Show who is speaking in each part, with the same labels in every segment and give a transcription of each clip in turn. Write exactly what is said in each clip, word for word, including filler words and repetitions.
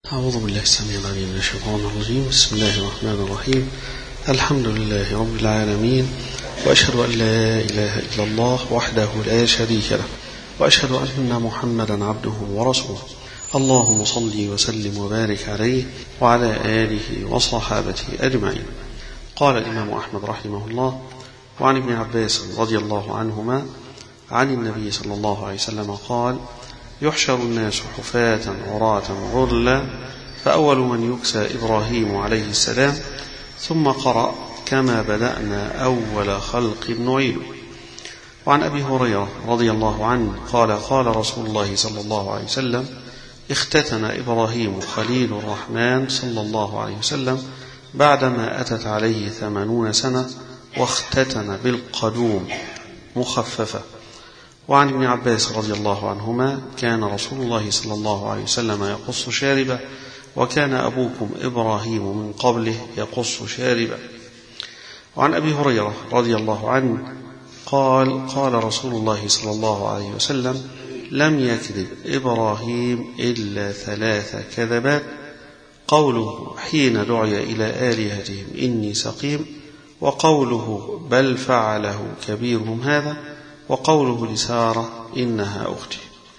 Speaker 1: أعوذ بالله السميع العليم من الشيطان الرجيم. بسم الله الرحمن الرحيم. الحمد لله رب العالمين، وأشهد أن لا إله إلا الله وحده لا شريك له، وأشهد أن محمدا عبده ورسوله. اللهم صل وسلم وبارك عليه وعلى آله وصحابته أجمعين. قال الإمام أحمد رحمه الله: وعن ابن عباس رضي الله عنهما عن النبي صلى الله عليه وسلم قال: يحشر الناس حفاة عراة غرلا، فأول من يكسى إبراهيم عليه السلام، ثم قرأ: كما بدأنا أول خلق نعيده. وعن أبي هريرة رضي الله عنه قال: قال رسول الله صلى الله عليه وسلم: اختتن إبراهيم خليل الرحمن صلى الله عليه وسلم بعدما أتت عليه ثمانون سنة، واختتن بالقدوم مخففة. وعن ابن عباس رضي الله عنهما: كان رسول الله صلى الله عليه وسلم يقص شاربه، وكان أبوكم إبراهيم من قبله يقص شاربه. وعن أبي هريرة رضي الله عنه قال: قال رسول الله صلى الله عليه وسلم: لم يكذب إبراهيم إلا ثلاث كذبات: قوله حين دعي إلى آلهتهم إني سقيم، وقوله بل فعله كبيرهم هذا، وقوله لسارة إنها أختي.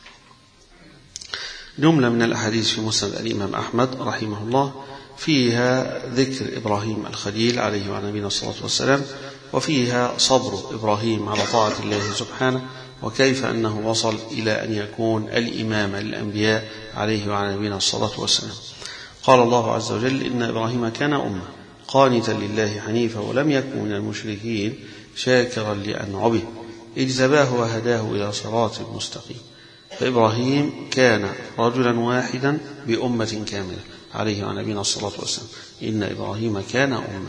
Speaker 1: جملة من الأحاديث في مسند الإمام أحمد رحمه الله فيها ذكر إبراهيم الخليل عليه وعلى نبينا الصلاة والسلام، وفيها صبر إبراهيم على طاعة الله سبحانه، وكيف أنه وصل إلى أن يكون الإمام للأنبياء عليه وعلى نبينا الصلاة والسلام. قال الله عز وجل: إن إبراهيم كان أمة قانتا لله حنيفا ولم يكن من المشركين شاكرا لأنعمه اجتباه وهداه إلى صراط مستقيم. فإبراهيم كان رجلا واحدا بأمة كاملة عليه وعلى نبينا الصلاة والسلام. إن إبراهيم كان أمة.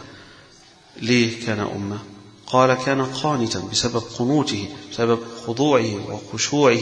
Speaker 1: ليه كان أمة؟ قال: كان قانتا بسبب قنوته، بسبب خضوعه وخشوعه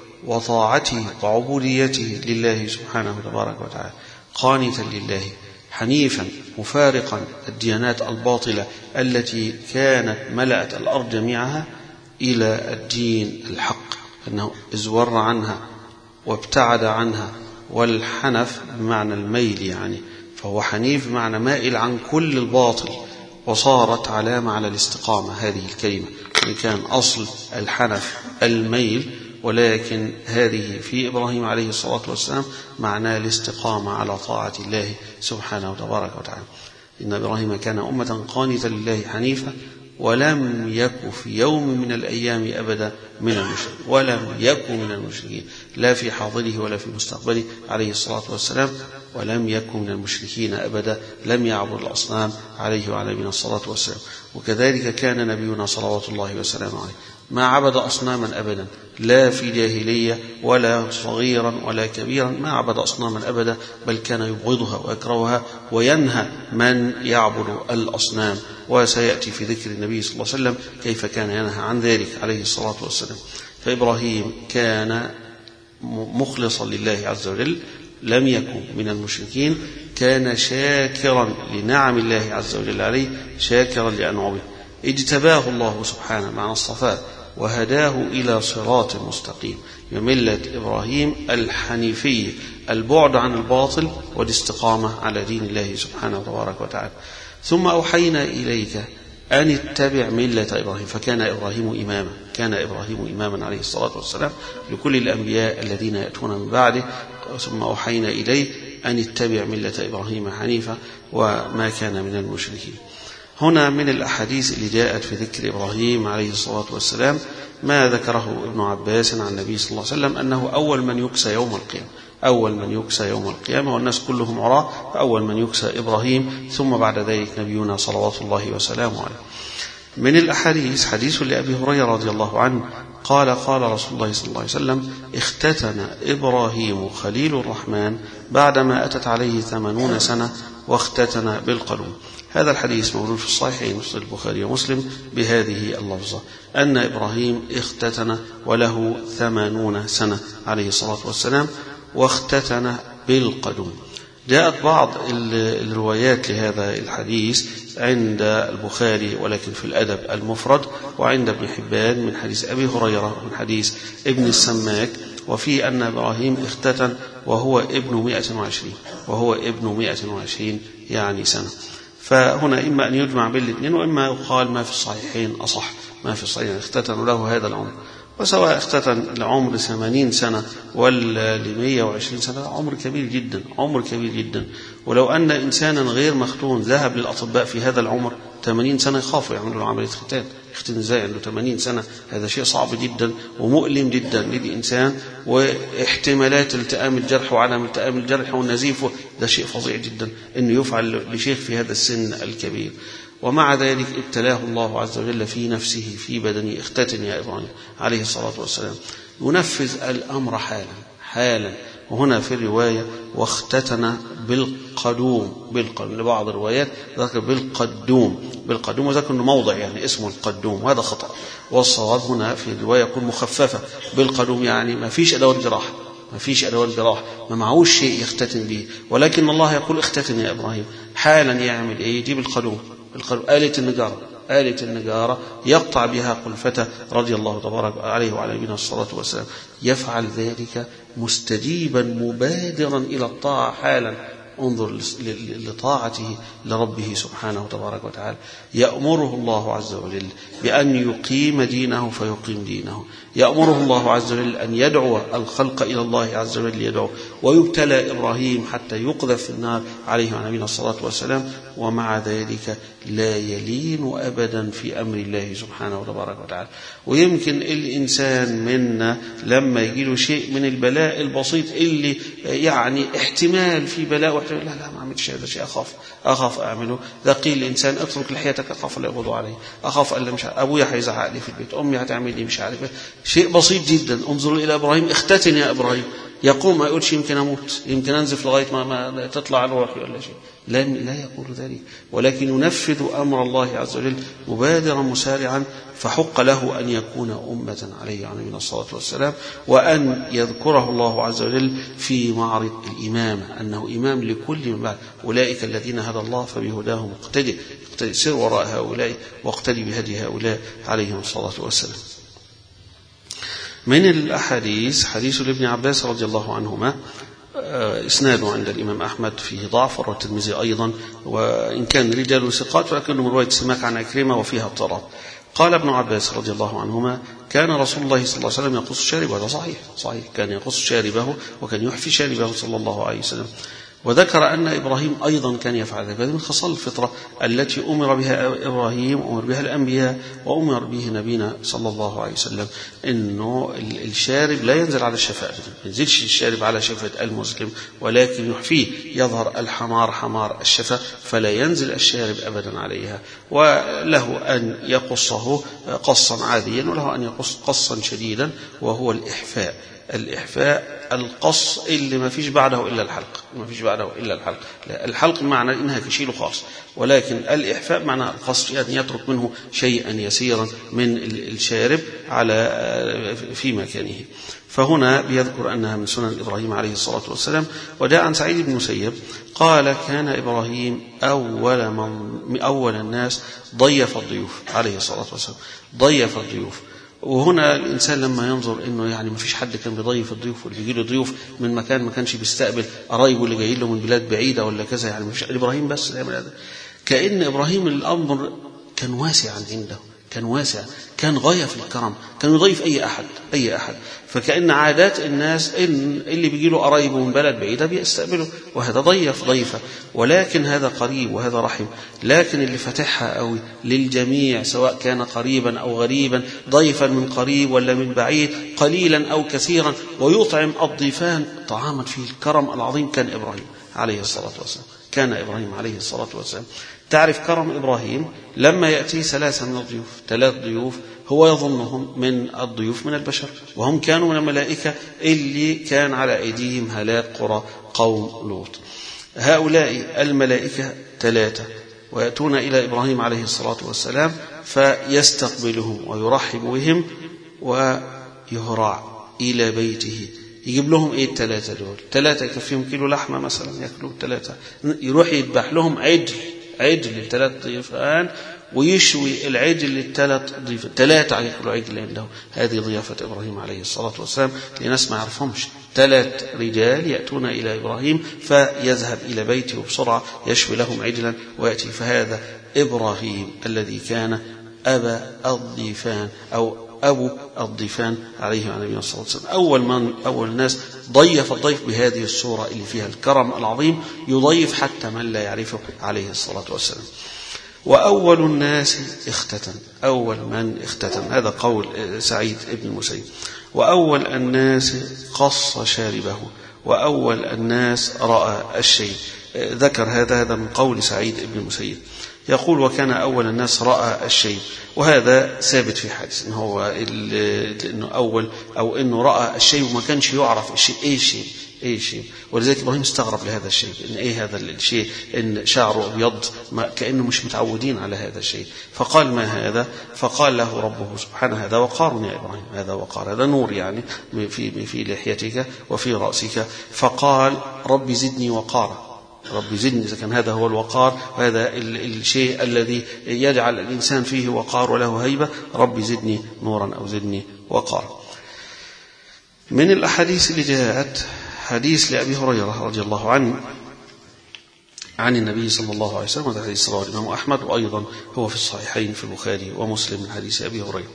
Speaker 1: وطاعته وعبوديته لله سبحانه تبارك وتعالى، قانتا لله حنيفا مفارقا الديانات الباطلة التي كانت ملأت الأرض جميعها إلى الدين الحق، أنه ازور عنها وابتعد عنها. والحنف بمعنى الميل، يعني فهو حنيف بمعنى مائل عن كل الباطل، وصارت علامة على الاستقامة هذه الكلمة. يعني كان أصل الحنف الميل، ولكن هذه في إبراهيم عليه الصلاة والسلام معناه الاستقامة على طاعة الله سبحانه وتبارك وتعالى. إن إبراهيم كان أمة قانتا لله حنيفا ولم يكن في يوم من الأيام أبدا من المشركين، ولم يكن من المشركين لا في حاضره ولا في مستقبله عليه الصلاة والسلام، ولم يكن من المشركين أبدا، لم يعبد الأصنام عليه وعلى نبينا الصلاة والسلام. وكذلك كان نبينا صلوات الله وسلامه عليه ما عبد أصناما أبدا، لا في جاهلية ولا صغيرا ولا كبيرا، ما عبد أصناما أبدا، بل كان يبغضها ويكرهها وينهى من يعبد الأصنام. وسيأتي في ذكر النبي صلى الله عليه وسلم كيف كان ينهى عن ذلك عليه الصلاة والسلام. فإبراهيم كان مخلصا لله عز وجل، لم يكن من المشركين، كان شاكرا لنعم الله عز وجل عليه، شاكرا لأنعمه. اجتباه الله سبحانه مع الصفاء وهداه إلى صراط مستقيم، بملة إبراهيم الحنيفية، البعد عن الباطل والاستقامة على دين الله سبحانه وتبارك وتعالى. ثم أوحينا إليك أن اتبع ملة إبراهيم. فكان إبراهيم إماما، كان إبراهيم إماما عليه الصلاة والسلام لكل الأنبياء الذين يأتون من بعده. ثم أوحينا إليه أن اتبع ملة إبراهيم حنيفا وما كان من المشركين. هنا من الأحاديث اللي جاءت في ذكر إبراهيم عليه الصلاة والسلام ما ذكره ابن عباس عن النبي صلى الله عليه وسلم أنه أول من يكسى يوم القيامة، أول من يكسى يوم القيامة، والناس كلهم عراة، فأول من يكسى إبراهيم، ثم بعد ذلك نبينا صلوات الله وسلامه عليه. من الأحاديث حديث لأبي هريرة رضي الله عنه قال: قال رسول الله صلى الله عليه وسلم: اختتن إبراهيم خليل الرحمن بعدما أتت عليه ثمانون سنة، واختتن بالقدوم. هذا الحديث موجود في الصحيحين مسند البخاري ومسلم بهذه اللفظة، أن إبراهيم اختتن وله ثمانون سنة عليه الصلاة والسلام، واختتن بالقدوم. جاءت بعض الروايات لهذا الحديث عند البخاري ولكن في الأدب المفرد، وعند ابن حبان من حديث أبي هريرة من حديث ابن السماك وفي أن إبراهيم اختتن وهو ابن مئة وعشرين وهو ابن مئة وعشرين يعني سنة. فهنا إما أن يجمع بين الاثنين وإما يقال ما في الصحيحين أصح، ما في الصحيحين اختتن له هذا العمر. وسواء اختتن لعمر ثمانين سنة ولا لمية وعشرين سنة عمر كبير جدا، عمر كبير جدا. ولو أن إنسانا غير مختون ذهب للأطباء في هذا العمر ثمانين سنة يخافوا يعملوا له عملية ختان، يختن ازاي عنده ثمانين سنة؟ هذا شيء صعب جدا ومؤلم جدا للإنسان، واحتمالات التئام الجرح وعدم التئام الجرح والنزيف ده شيء فظيع جدا إنه يفعل لشيخ في هذا السن الكبير. ومع ذلك ابتلاه الله عز وجل في نفسه في بدنه، اختتن يا إبراهيم عليه الصلاة والسلام. ينفذ الأمر حالا حالا. وهنا في الرواية واختتن بالقدوم، بالقدوم لبعض الروايات ذكر بالقدوم بالقدوم وذكر انه موضع يعني اسمه القدوم، وهذا خطأ. والصواب هنا في الرواية يكون مخففة بالقدوم، يعني ما فيش أدوات جراح، ما فيش أدوات جراح، ما معهوش شيء يختتن به، ولكن الله يقول اختتن يا إبراهيم حالا. يعمل إيه؟ يجيب القدوم، القدوم آلة النجارة، آلة النجارة يقطع بها قلفته رضي الله تبارك عليه وعلى نبينا الصلاة والسلام. يفعل ذلك مستجيبا مبادرا إلى الطاعة حالا. انظر لطاعته لربه سبحانه وتبارك وتعالى. يأمره الله عز وجل بأن يقيم دينه فيقيم دينه، يأمره الله عز وجل أن يدعو الخلق إلى الله عز وجل ليدعو، ويبتلى إبراهيم حتى يقذف في النار عليه وعلى نبينا الصلاة والسلام. ومع ذلك لا يلين أبدا في أمر الله سبحانه وتبارك وتعالى. ويمكن الإنسان منا لما يجيله شيء من البلاء البسيط اللي يعني احتمال في بلاء واحتمال لا لا ما عملتش هذا شيء، أخاف أخاف أعمله. ذا قيل الإنسان اترك لحيتك أخاف لا يقضوا عليه، أخاف ألا مش أبويا هيزعق لي في البيت، أمي هتعمل لي مش عارف. شيء بسيط جدا. انظروا إلى إبراهيم، اختتن يا إبراهيم. يقوم ما يقولش يمكن أموت، يمكن أنزف لغاية ما, ما تطلع روحي ولا شيء، لا لا يقول ذلك، ولكن ينفذ أمر الله عز وجل مبادرا مسارعا. فحق له أن يكون أمة عليه عليه من الصلاة والسلام، وأن يذكره الله عز وجل في معرض الإمامة أنه إمام لكل من بعد. أولئك الذين هدى الله فبهداه مقتدي، سر وراء هؤلاء واقتدي بهدي هؤلاء عليهم الصلاة والسلام. من الأحاديث حديث لابن عباس رضي الله عنهما، إسناده عند الإمام أحمد فيه ضعف، والترمذي أيضا، وإن كان رجال ثقات ولكنه من رواية سماك عن عكرمة وفيها اضطراب. قال ابن عباس رضي الله عنهما كان رسول الله صلى الله عليه وسلم يقص شاربه، هذا صحيح صحيح، كان يقص شاربه وكان يحفي شاربه صلى الله عليه وسلم. وذكر أن إبراهيم أيضا كان يفعل ذلك. هذه من خصال الفطرة التي أمر بها إبراهيم، أمر بها الأنبياء، وأمر به نبينا صلى الله عليه وسلم، إنه الشارب لا ينزل على الشفة أبدا، ما ينزلش الشارب على شفة المسلم، ولكن يحفيه، يظهر الحمار حمار الشفة فلا ينزل الشارب أبدا عليها. وله أن يقصه قصا عاديا، وله أن يقص قصا شديدا وهو الإحفاء. الإحفاء القص اللي ما فيش بعده إلا الحلق، ما فيش بعده إلا الحلق. لا، الحلق معنى إنها كشيله خاص، ولكن الإحفاء معنى القص، يعني يترك منه شيئا يسيرا من الشارب على في مكانه. فهنا بيذكر أنها من سنن إبراهيم عليه الصلاة والسلام. وجاء عن سعيد بن مسيب قال كان إبراهيم أول, من أول الناس ضيف الضيوف عليه الصلاة والسلام، ضيف الضيوف. وهنا الإنسان لما ينظر إنه يعني ما فيش حد كان بيضيف الضيوف، واللي بيجي له ضيوف من مكان ما كانش بيستقبل قرايبه اللي جايين له من بلاد بعيدة ولا كذا، يعني ما فيش إبراهيم بس يعمل هذا. كأن إبراهيم الأمر كان واسعا عنده، كان واسع، كان غاية في الكرم، كان يضيف أي أحد أي أحد. فكأن عادات الناس إن اللي بيجي له قرايبه من بلد بعيدة بيستقبله، وهذا ضيف ضيفة، ولكن هذا قريب وهذا رحم. لكن اللي فتحها قوي للجميع سواء كان قريبا أو غريبا، ضيفا من قريب ولا من بعيد، قليلا أو كثيرا، ويطعم الضيفان طعاما فيه الكرم العظيم، كان إبراهيم عليه الصلاة والسلام، كان إبراهيم عليه الصلاة والسلام. تعرف كرم إبراهيم لما يأتي ثلاثة من الضيوف، ثلاث ضيوف هو يظنهم من الضيوف من البشر، وهم كانوا من الملائكة اللي كان على أيديهم هلاك قرى قوم لوط. هؤلاء الملائكة ثلاثة ويأتون إلى إبراهيم عليه الصلاة والسلام فيستقبلهم ويرحب بهم ويهرع إلى بيته. يجيب لهم ايه الثلاثة دول؟ ثلاثة يكفيهم كيلو لحمة مثلا، يأكلوا ثلاثة. يروح يذبح لهم عجل، عجل الثلاث ضيفان، ويشوي العجل للثلاث ضيوف، ثلاثة يأكلوا عجل عنده. هذه ضيافة إبراهيم عليه الصلاة والسلام لناس ما يعرفهمش. ثلاث رجال يأتون إلى إبراهيم فيذهب إلى بيته بسرعة يشوي لهم عجلا ويأتي. فهذا إبراهيم الذي كان أبا الضيفان أو أبو الضيفان عليه وعلى نبينا صلى الله عليه وسلم. أول من أول الناس ضيف الضيف بهذه الصورة اللي فيها الكرم العظيم، يضيف حتى من لا يعرفه عليه الصلاة والسلام. وأول الناس اختتن، أول من اختتن، هذا قول سعيد بن المسيب. وأول الناس قص شاربه، وأول الناس رأى الشيء. ذكر هذا هذا من قول سعيد بن المسيب. يقول وكان أول الناس رأى الشيء، وهذا ثابت في حديث إنه هو إنه أول أو إنه رأى الشيء وما كانش يعرف الشيء إيه الشيء إيه الشيء. ولذلك إبراهيم استغرب لهذا الشيء، إن إيه هذا الشيء، إن شعره أبيض كأنه مش متعودين على هذا الشيء. فقال ما هذا؟ فقال له ربه سبحانه هذا وقار يا إبراهيم، هذا وقار، هذا نور يعني في في لحيتك وفي رأسك. فقال ربي زدني وقارا، ربي زدني، إذا كان هذا هو الوقار وهذا الشيء الذي يجعل الإنسان فيه وقار وله هيبة، ربي زدني نورا أو زدني وقارا. من الأحاديث اللي جاءت حديث لأبي هريرة رضي الله عنه عن النبي صلى الله عليه وسلم، وهذا حديث رواه الإمام أحمد، وأيضا هو في الصحيحين في البخاري ومسلم من حديث أبي هريرة.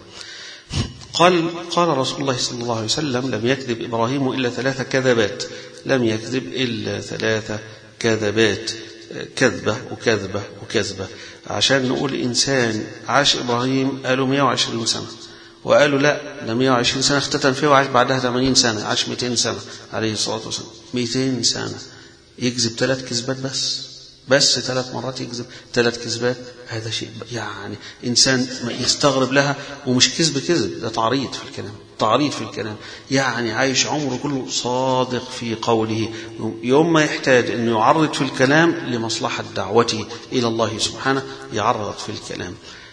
Speaker 1: قال قال رسول الله صلى الله عليه وسلم لم يكذب إبراهيم إلا ثلاث كذبات، لم يكذب إلا ثلاث كذبات، كذبة وكذبة وكذبة. عشان نقول إنسان عاش إبراهيم قالوا مئة وعشرين سنة، وقالوا لا ده مئة وعشرين سنة اختتن فيه وعاش بعدها ثمانين سنة، عاش مئتين سنة عليه الصلاة والسلام. مئتين سنة يكذب ثلاث كذبات بس، بس ثلاث مرات يكذب ثلاث كذبات. هذا شيء يعني إنسان يستغرب لها، ومش كذب كذب، ده تعريض في الكلام، تعريض في الكلام. يعني عايش عمره كله صادق في قوله، يوم ما يحتاج أنه يعرض في الكلام لمصلحة دعوته إلى الله سبحانه يعرض في الكلام.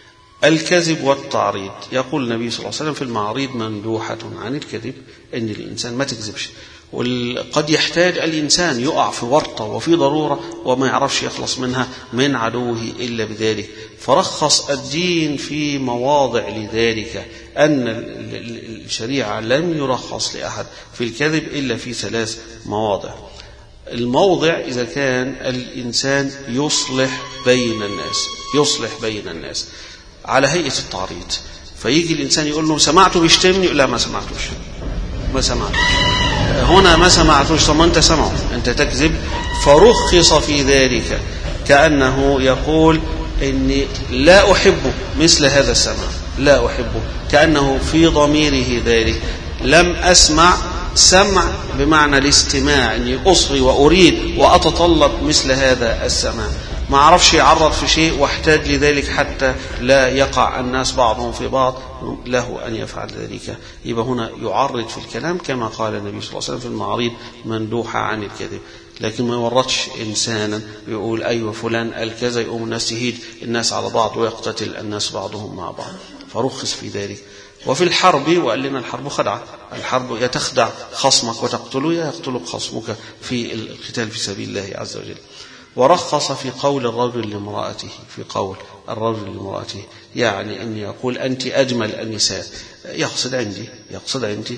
Speaker 1: الكذب والتعريض، يقول النبي صلى الله عليه وسلم في المعاريض مندوحة عن الكذب، أن الإنسان ما تكذبش. وقد يحتاج الإنسان يقع في ورطة وفي ضرورة وما يعرفش يخلص منها من عدوه إلا بذلك، فرخص الدين في مواضع لذلك، أن الشريعة لم يرخص لأحد في الكذب إلا في ثلاث مواضع. الموضع إذا كان الإنسان يصلح بين الناس، يصلح بين الناس على هيئة التعريض، فيجي الإنسان يقول له سمعته بيشتمني، لا ما سمعتوش، ما سمعتوش هنا ما سمعتوش، ثم أنت سمعه، أنت تكذب. فرخص في ذلك، كأنه يقول إني لا أحب مثل هذا السمع، لا أحبه، كأنه في ضميره ذلك. لم أسمع، سمع بمعنى الاستماع، أني أصغي وأريد وأتطلب مثل هذا السماع. ما عرفش يعرض في شيء واحتاج لذلك حتى لا يقع الناس بعضهم في بعض، له أن يفعل ذلك. يبقى هنا يعرض في الكلام كما قال النبي صلى الله عليه وسلم في المعاريض مندوحة عن الكذب، لكن ما يورطش إنسانا يقول أيوة فلان الكذا، يقوم الناس تهيد الناس على بعض ويقتتل الناس بعضهم مع بعض، فرخص في ذلك. وفي الحرب، وقال لنا الحرب خدعة، الحرب يتخدع خصمك وتقتله، يقتلك خصمك في القتال في سبيل الله عز وجل. ورخص في قول الرجل لامرأته، في قول الرجل لامرأته، يعني أن يقول أنت أجمل النساء، يقصد عندي، يقصد عندي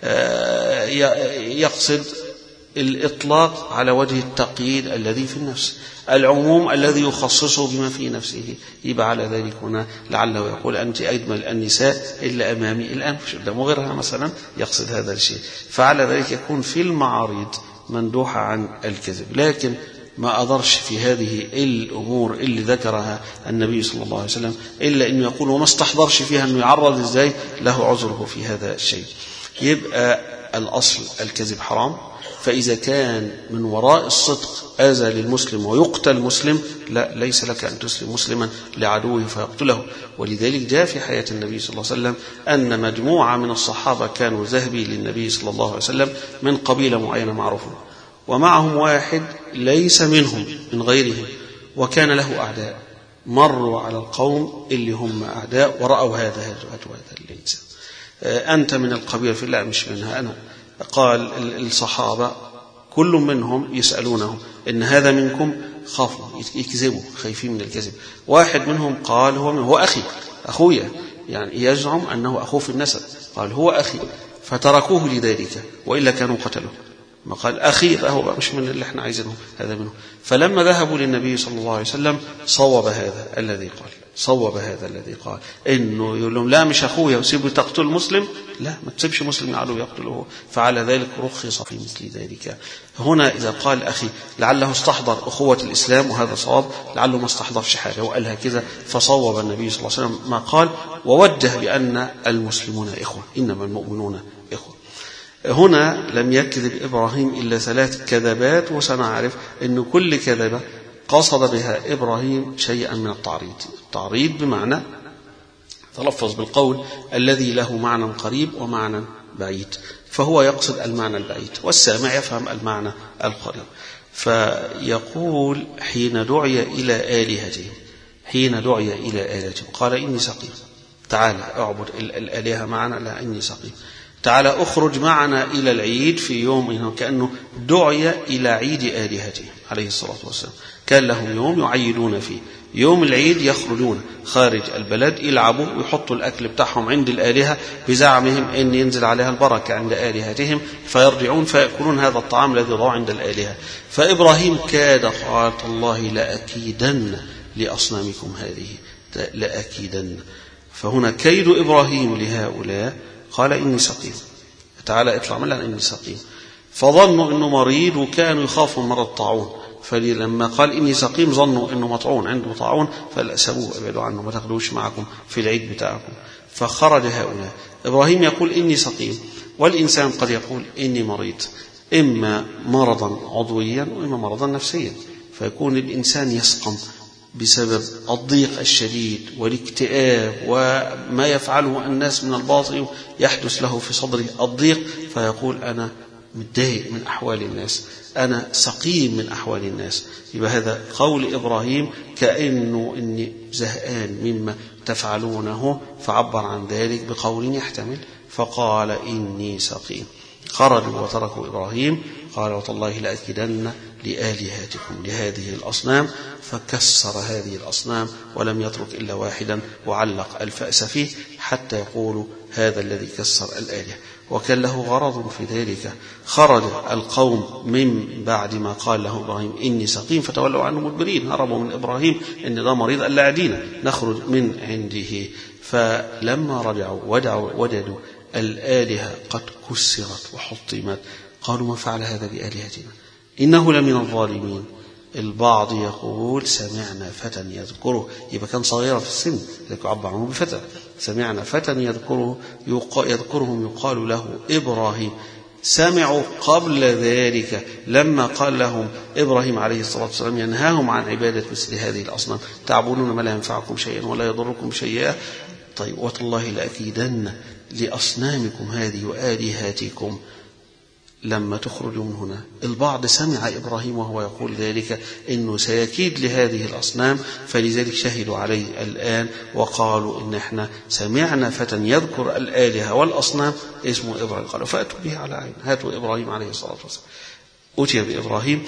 Speaker 1: يقصد الإطلاق على وجه التقييد الذي في النفس، العموم الذي يخصصه بما في نفسه. يبقى على ذلك هنا لعله يقول أنت أجمل النساء إلا أمامي الآن مش قدام غيرها مثلا، يقصد هذا الشيء. فعلى ذلك يكون في المعارض مندوحة عن الكذب. لكن ما أضرش في هذه الأمور اللي ذكرها النبي صلى الله عليه وسلم إلا أنه يقول وما استحضرش فيها أنه يعرض إزاي، له عذره في هذا الشيء. يبقى الأصل الكذب حرام، فإذا كان من وراء الصدق آذى للمسلم ويقتل مسلم، لا، ليس لك أن تسلم مسلما لعدوه فيقتله. ولذلك جاء في حياة النبي صلى الله عليه وسلم أن مجموعة من الصحابة كانوا ذهبي للنبي صلى الله عليه وسلم من قبيلة معينة معروفة، ومعهم واحد ليس منهم من غيرهم، وكان له أعداء، مروا على القوم اللي هم أعداء ورأوا هذا هذا هذا الإنسان، أنت من القبيلة؟ في لا مش منها أنا. قال الصحابة كل منهم يسألونه إن هذا منكم؟ خافوا يكذبوا خايفين من الكذب. واحد منهم قال هو, من هو أخي أخويا، يعني يزعم أنه أخوه في النسب، قال هو أخي، فتركوه لذلك وإلا كانوا قتلوه. ما قال أخي فهو مش من اللي احنا عايزينه، هذا منه. فلما ذهبوا للنبي صلى الله عليه وسلم صوب هذا الذي قال صوب هذا الذي قال إنه يقول لهم لا مش أخويا وسيبوا تقتل مسلم، لا ما تسيبش مسلم يعلو يقتله، فعلى ذلك رخص في مثل ذلك. هنا إذا قال أخي لعله استحضر أخوة الإسلام وهذا صواب، لعله ما استحضرش حاجة وقالها كذا، فصوب النبي صلى الله عليه وسلم ما قال ووجه بأن المسلمون إخوة إنما المؤمنون إخوة. هنا لم يكذب إبراهيم إلا ثلاث كذبات، وسنعرف أن كل كذبة قصد بها إبراهيم شيئا من التعريض. التعريض بمعنى تلفظ بالقول الذي له معنى قريب ومعنى بعيد، فهو يقصد المعنى البعيد والسامع يفهم المعنى القريب. فيقول حين دعي إلى آلهته حين دعي إلى آلهته قال إني سقيم، تعالى اعبد الآلهة معنا، لا إني سقيم، تعالى أخرج معنا إلى العيد في يوم، كأنه دعي إلى عيد آلهته عليه الصلاة والسلام. كان لهم يوم يعيدون فيه، يوم العيد يخرجون خارج البلد يلعبوا ويحطوا الأكل بتاعهم عند الآلهة بزعمهم أن ينزل عليها البركة عند آلهتهم، فيرجعون فيأكلون هذا الطعام الذي ضاع عند الآلهة. فإبراهيم كاد قال الله لأكيدن لأصنامكم هذه، لأكيدن. فهنا كيد إبراهيم لهؤلاء قال إني سقيم، تعالى اطلع من لأن إني سقيم. فظنوا أنه مريض وكانوا يخافوا من مرض طاعون، فلما قال إني سقيم ظنوا أنه مطعون عنده طاعون، فلأسبوه أبعدوا عنه ما تاخدوش معكم في العيد بتاعكم. فخرج هؤلاء. إبراهيم يقول إني سقيم، والإنسان قد يقول إني مريض، إما مرضا عضويا وإما مرضا نفسيا، فيكون الإنسان يسقم بسبب الضيق الشديد والاكتئاب وما يفعله الناس من الباطل، يحدث له في صدره الضيق، فيقول أنا متضايق من أحوال الناس، أنا سقيم من أحوال الناس. يبقى هذا قول إبراهيم كأنه إني زهقان مما تفعلونه، فعبر عن ذلك بقول يحتمل، فقال إني سقيم. خرجوا وتركوا إبراهيم، قال وتالله لأكيدن لآلهتكم لهذه الأصنام، فكسر هذه الأصنام ولم يترك إلا واحدا وعلق الفأس فيه حتى يقولوا هذا الذي كسر الآلهة. وكان له غرض في ذلك. خرج القوم من بعد ما قال له إبراهيم إني سقيم فتولوا عنه مدبرين، هربوا من إبراهيم إن ده مريض ألا عدينا نخرج من عنده. فلما رجعوا وجدوا, وجدوا الآلهة قد كسرت وحطمت، قالوا ما فعل هذا بآلهتنا إنه لمن الظالمين. البعض يقول سمعنا فتى يذكره، يبقى كان صغيرا في السن لذلك عبر عنه بفتى. سمعنا فتى يذكره يذكرهم يقال له إبراهيم. سمعوا قبل ذلك لما قال لهم إبراهيم عليه الصلاة والسلام ينهاهم عن عبادة مثل هذه الأصنام، تعبدون ما لا ينفعكم شيئا ولا يضركم شيئا. طيب وتالله لأكيدن لأصنامكم هذه وآلهاتكم لما تخرجوا من هنا. البعض سمع إبراهيم وهو يقول ذلك إنه سيكيد لهذه الأصنام، فلذلك شهدوا عليه الآن وقالوا إن إحنا سمعنا فتى يذكر الآلهة والأصنام اسمه إبراهيم. قالوا فأتوا به على عين، هاتوا إبراهيم عليه الصلاة والسلام. أتي بإبراهيم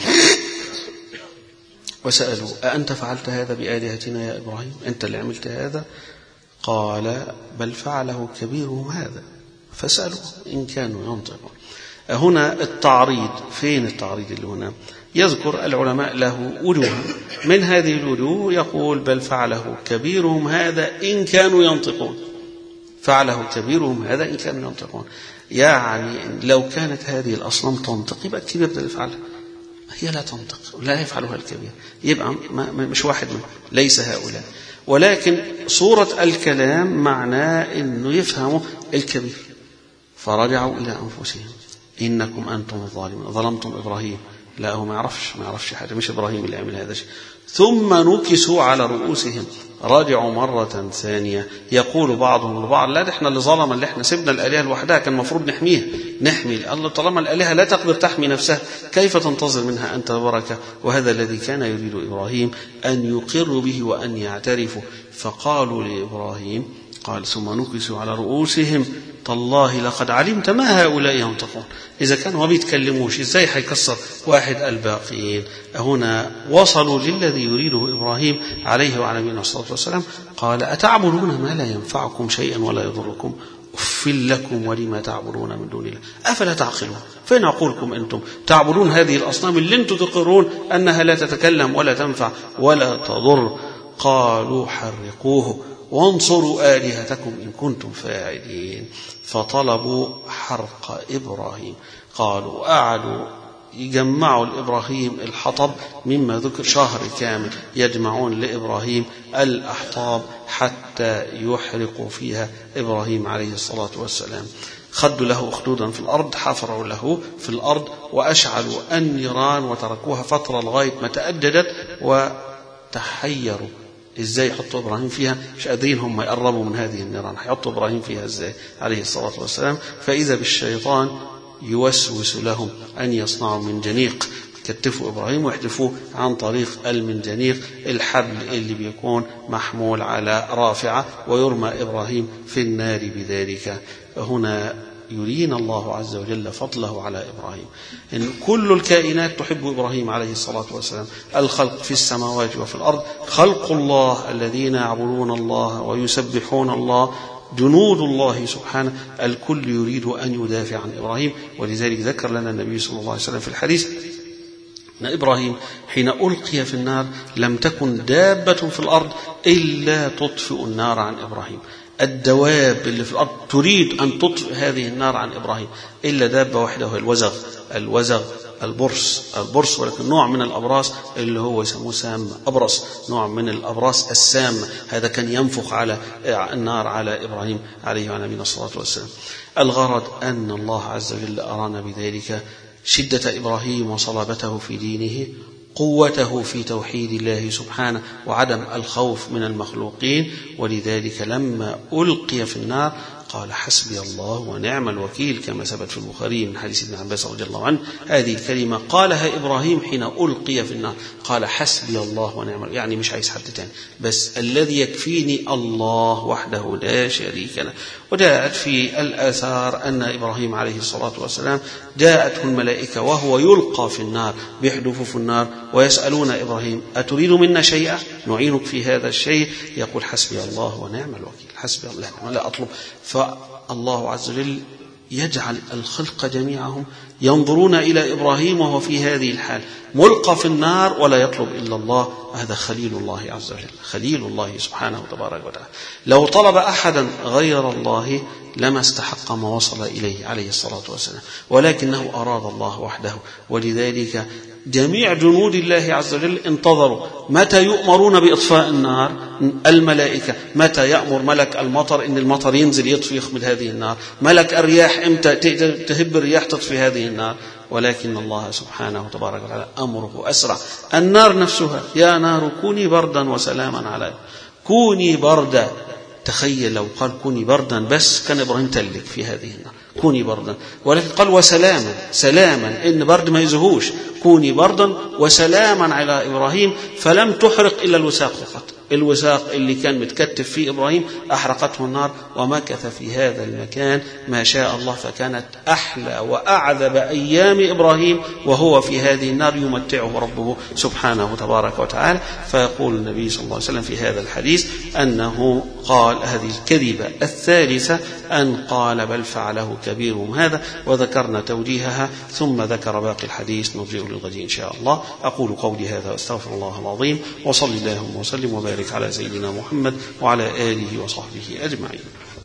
Speaker 1: وسألوا أأنت فعلت هذا بآلهتنا يا إبراهيم؟ أنت اللي عملت هذا؟ قال بل فعله كبيرهم هذا فسألوا إن كانوا ينطقون. هنا التعريض، فين التعريض اللي هنا؟ يذكر العلماء له وجوه، من هذه الوجوه يقول بل فعله كبيرهم هذا إن كانوا ينطقون، فعله كبيرهم هذا إن كانوا ينطقون، يعني لو كانت هذه الأصنام تنطق يبقى الكبير ده اللي فعلها، هي لا تنطق لا يفعلها الكبير، يبقى مش واحد منهم ليس هؤلاء. ولكن صورة الكلام معناه أنه يفهموا الكبير. فرجعوا إلى أنفسهم إنكم أنتم الظالمون ظلمتم إبراهيم. لا هو ما يعرفش ما يعرفش حاجة، مش إبراهيم اللي عمل هذا الشيء. ثم نكسوا على رؤوسهم، رجعوا مرة ثانية يقول بعضهم لبعض لا ده احنا اللي ظلم، اللي احنا سيبنا الآلهة لوحدها كان المفروض نحميها نحمي الله، طالما الآلهة لا تقدر تحمي نفسها كيف تنتظر منها أنت بركة؟ وهذا الذي كان يريد إبراهيم أن يقر به وأن يعترفوا. فقالوا لإبراهيم قال ثم نكسوا على رؤوسهم. تالله لقد علمت ما هؤلاء ينطقون. إذا كانوا ما بيتكلموش إزاي هيكسر واحد الباقين؟ هنا وصلوا للذي يريده إبراهيم عليه وعلى نبينا الصلاة والسلام. قال أتعبدون ما لا ينفعكم شيئا ولا يضركم أف لكم ولما تعبدون من دون الله أفلا تعقلون. فين عقولكم أنتم تعبدون هذه الأصنام اللي أنتم تقرون أنها لا تتكلم ولا تنفع ولا تضر؟ قالوا حرقوه وانصروا آلهتكم إن كنتم فاعلين. فطلبوا حرق إبراهيم. قالوا قعدوا يجمعوا لإبراهيم الحطب مما ذكر شهر كامل، يجمعون لإبراهيم الأحطاب حتى يحرقوا فيها إبراهيم عليه الصلاة والسلام. خدوا له أخدودا في الأرض، حفروا له في الأرض وأشعلوا النيران وتركوها فترة لغاية ما تأججت وتحيروا ازاي يحطوا ابراهيم فيها، مش قادرين هم يقربوا من هذه النيران، هيحطوا ابراهيم فيها ازاي عليه الصلاه والسلام؟ فاذا بالشيطان يوسوس لهم ان يصنعوا منجنيق يكتفوا ابراهيم ويحدفوه عن طريق المنجنيق، الحبل اللي بيكون محمول على رافعه، ويرمى ابراهيم في النار بذلك. هنا يرينا الله عز وجل فضله على إبراهيم، إن كل الكائنات تحب إبراهيم عليه الصلاة والسلام، الخلق في السماوات وفي الأرض، خلق الله الذين يعبدون الله ويسبحون الله، جنود الله سبحانه، الكل يريد أن يدافع عن إبراهيم. ولذلك ذكر لنا النبي صلى الله عليه وسلم في الحديث أن إبراهيم حين ألقي في النار لم تكن دابة في الأرض إلا تطفئ النار عن إبراهيم. الدواب اللي في الأرض تريد أن تطفئ هذه النار عن إبراهيم إلا دابة واحدة وهي الوزغ. الوزغ البرص البرص ولكن نوع من الأبراس اللي هو يسموه سام أبرص، نوع من الأبراس السامة، هذا كان ينفخ على النار على إبراهيم عليه وعلى نبينا الصلاة والسلام. الغرض أن الله عز وجل أرانا بذلك شدة إبراهيم وصلابته في دينه، قوته في توحيد الله سبحانه، وعدم الخوف من المخلوقين. ولذلك لما ألقي في النار قال حسبي الله ونعم الوكيل، كما ثبت في البخاري من حديث ابن عباس رضي الله عنه. هذه الكلمة قالها إبراهيم حين ألقي في النار، قال حسبي الله ونعم الوكيل، يعني مش عايز حد تاني، بس الذي يكفيني الله وحده لا شريك له. وجاءت في الآثار أن إبراهيم عليه الصلاة والسلام جاءته الملائكة وهو يلقى في النار بيحدفوا في النار ويسألون إبراهيم أتريد منا شيئا نعينك في هذا الشيء؟ يقول حسبي الله ونعم الوكيل، حسبي الله ولا أطلب. فالله عز وجل يجعل الخلق جميعهم ينظرون إلى إبراهيم وهو في هذه الحال ملقى في النار ولا يطلب إلا الله. هذا خليل الله عز وجل، خليل الله سبحانه وتبارك وتعالى. لو طلب أحدا غير الله لما استحق ما وصل إليه عليه الصلاة والسلام، ولكنه أراد الله وحده. ولذلك جميع جنود الله عز وجل انتظروا متى يؤمرون بإطفاء النار، الملائكة متى يأمر ملك المطر إن المطر ينزل يطفي يخمد هذه النار، ملك الرياح إمتى تهب الرياح تطفي هذه النار. ولكن الله سبحانه وتبارك وتعالى أمره أسرع. النار نفسها يا نار كوني بردا وسلاما على كوني بردا. تخيل لو قال كوني بردا بس كان إبراهيم تلك في هذه النار، كوني بردا، ولكن قال وسلاما، سلاما إن برد ما يزهوش، كوني بردا وسلاما على إبراهيم. فلم تحرق إلا الوساق فقط، الوساق اللي كان متكتف فيه إبراهيم أحرقته النار، ومكث في هذا المكان ما شاء الله. فكانت أحلى وأعذب أيام إبراهيم وهو في هذه النار يمتعه ربه سبحانه وتبارك وتعالى. فيقول النبي صلى الله عليه وسلم في هذا الحديث أنه قال هذه الكذبة الثالثة أن قال بل فعله كبيرهم هذا، وذكرنا توجيهها ثم ذكر باقي الحديث نرجع للغد إن شاء الله. أقول قولي هذا واستغفر الله العظيم، وصلي اللهم وسلم وبارك على سيدنا محمد وعلى آله وصحبه أجمعين.